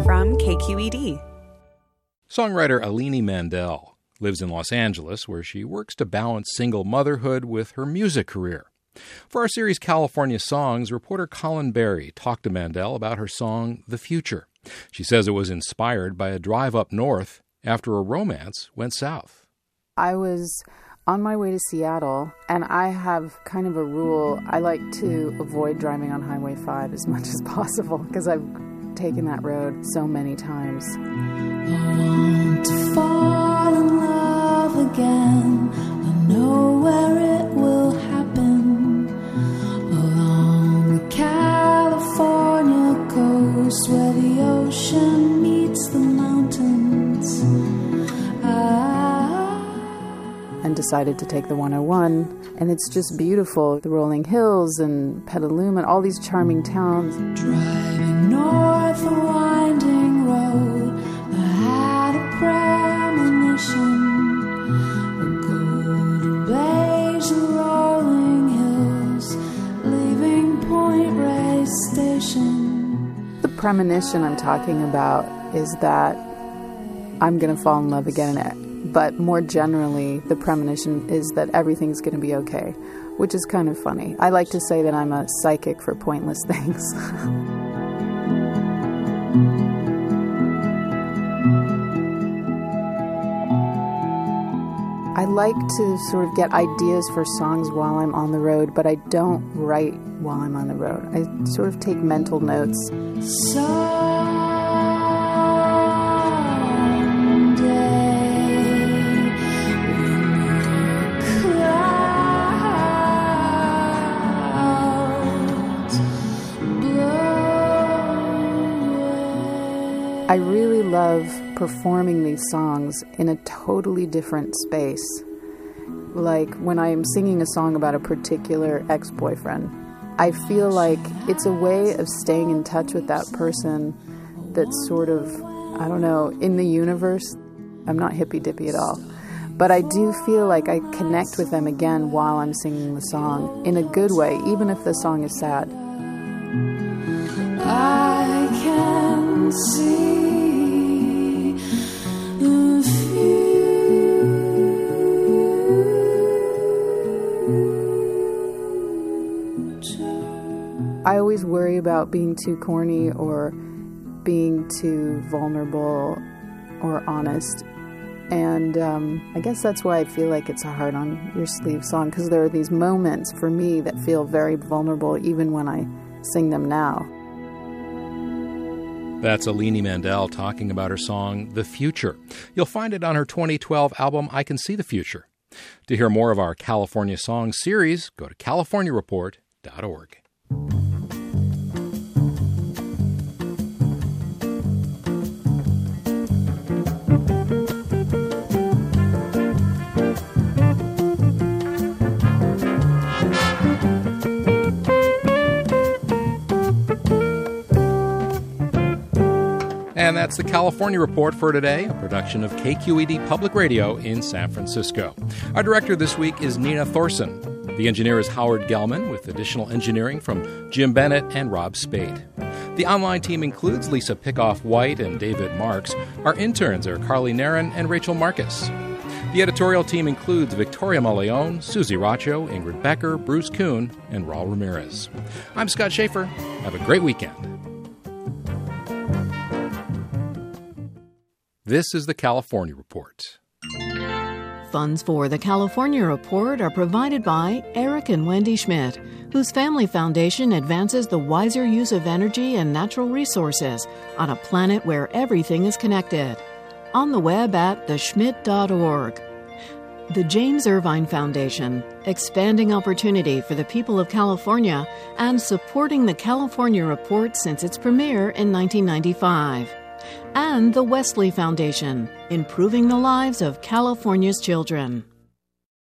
from KQED. Songwriter Alini Mandel lives in Los Angeles, where she works to balance single motherhood with her music career. For our series California Songs, reporter Colin Berry talked to Mandel about her song, The Future. She says it was inspired by a drive up north after a romance went south. I was on my way to Seattle, and I have kind of a rule. I like to avoid driving on Highway 5 as much as possible because I've taken that road so many times. I want to fall in love again. I know where it will happen. Along the California coast where the ocean meets the mountains. And decided to take the 101, and it's just beautiful. The rolling hills and Petaluma, all these charming towns. Driving north a winding road, I had a premonition. The golden beige and rolling hills, leaving Point Reyes Station. The premonition I'm talking about is that I'm going to fall in love again. But more generally, the premonition is that everything's going to be okay, which is kind of funny. I like to say that I'm a psychic for pointless things. I like to sort of get ideas for songs while I'm on the road, but I don't write while I'm on the road. I sort of take mental notes. I really love performing these songs in a totally different space. Like when I'm singing a song about a particular ex-boyfriend, I feel like it's a way of staying in touch with that person that's sort of, I don't know, in the universe. I'm not hippy-dippy at all. But I do feel like I connect with them again while I'm singing the song in a good way, even if the song is sad. I can see the future. I always worry about being too corny or being too vulnerable or honest. And I guess that's why I feel like it's a heart on your sleeve song, because there are these moments for me that feel very vulnerable even when I sing them now. That's Alini Mandel talking about her song, The Future. You'll find it on her 2012 album, I Can See the Future. To hear more of our California Songs series, go to californiareport.org. And that's the California Report for today, a production of KQED Public Radio in San Francisco. Our director this week is Nina Thorson. The engineer is Howard Gelman, with additional engineering from Jim Bennett and Rob Spade. The online team includes Lisa Pickoff-White and David Marks. Our interns are Carly Narin and Rachel Marcus. The editorial team includes Victoria Maleon, Susie Racho, Ingrid Becker, Bruce Kuhn, and Raul Ramirez. I'm Scott Schaefer. Have a great weekend. This is the California Report. Funds for the California Report are provided by Eric and Wendy Schmidt, whose family foundation advances the wiser use of energy and natural resources on a planet where everything is connected. On the web at theschmidt.org. The James Irvine Foundation, expanding opportunity for the people of California and supporting the California Report since its premiere in 1995. And the Wesley Foundation, improving the lives of California's children.